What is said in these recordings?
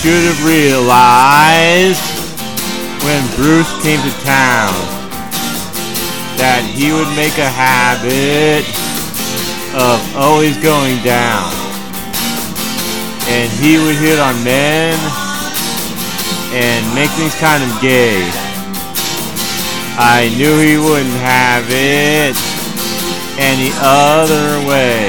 should have realized when Bruce came to town that he would make a habit of always going down, and he would hit on men and make things kind of gay. I knew he wouldn't have it any other way.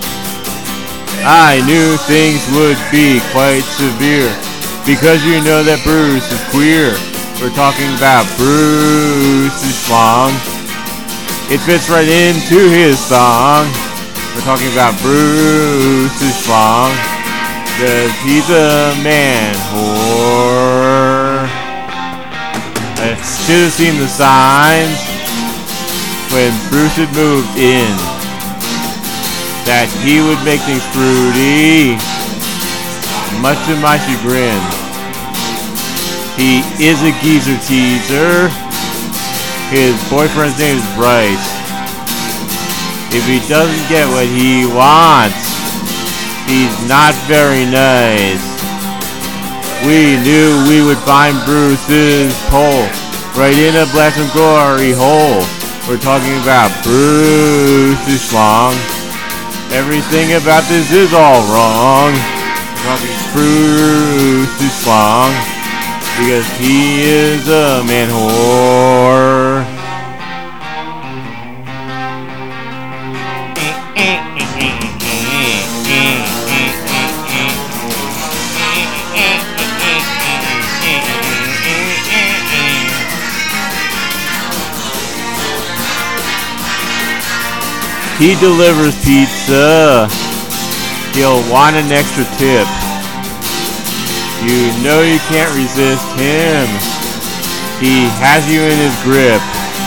I knew things would be quite severe, because you know that Bruce is queer. We're talking about Bruce's schlong. It fits right into his song. We're talking about Bruce's schlong, 'cause he's a man whore. I should have seen the signs when Bruce had moved in, that he would make things fruity, much to my chagrin. He is a geezer teaser. His boyfriend's name is Bryce. If he doesn't get what he wants, he's not very nice. We knew we would find Bruce's pole right in a Blast and Glory hole. We're talking about Bruce's schlong. Everything about this is all wrong. We're talking Bruce's schlong, because he is a man whore. He delivers pizza. He'll want an extra tip. You know you can't resist him. He has you in his grip.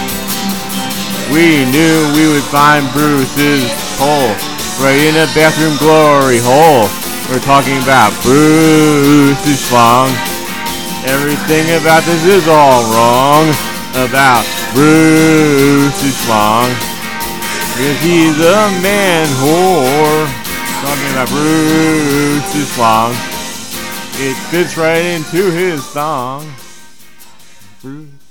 We knew we would find Bruce's hole right in a bathroom glory hole. We're talking about Bruce's schlong. Everything about this is all wrong about Bruce's schlong, because he's a man whore. Talking about Bruce's schlong. It fits right into his song. Bruce.